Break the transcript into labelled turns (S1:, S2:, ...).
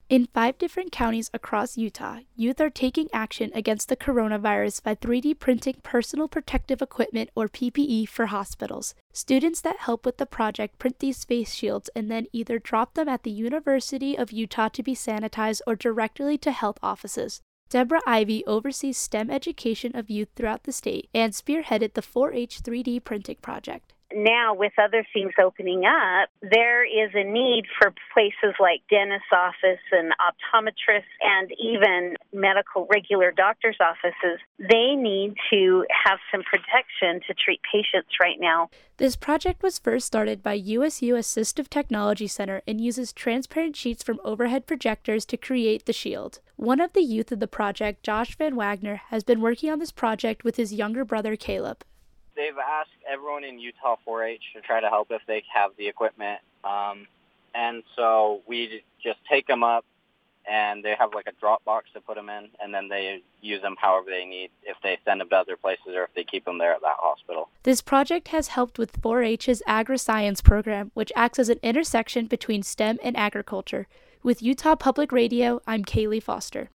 S1: In 5 different counties across Utah, youth are taking action against the coronavirus by 3D printing personal protective equipment or PPE for hospitals. Students that help with the project print these face shields and then either drop them at the University of Utah to be sanitized or directly to health offices. Deborah Ivy oversees STEM education of youth throughout the state and spearheaded the 4-H 3D printing project.
S2: Now, with other things opening up, there is a need for places like dentist's office and optometrists and even regular doctor's offices. They need to have some protection to treat patients right now.
S1: This project was first started by USU Assistive Technology Center and uses transparent sheets from overhead projectors to create the shield. One of the youth of the project, Josh Van Wagner, has been working on this project with his younger brother, Caleb.
S3: They've asked everyone in Utah 4-H to try to help if they have the equipment. And so we just take them up, and they have like a drop box to put them in, and then they use them however they need, if they send them to other places or if they keep them there at that hospital.
S1: This project has helped with 4-H's Agri-Science program, which acts as an intersection between STEM and agriculture. With Utah Public Radio, I'm Kaylee Foster.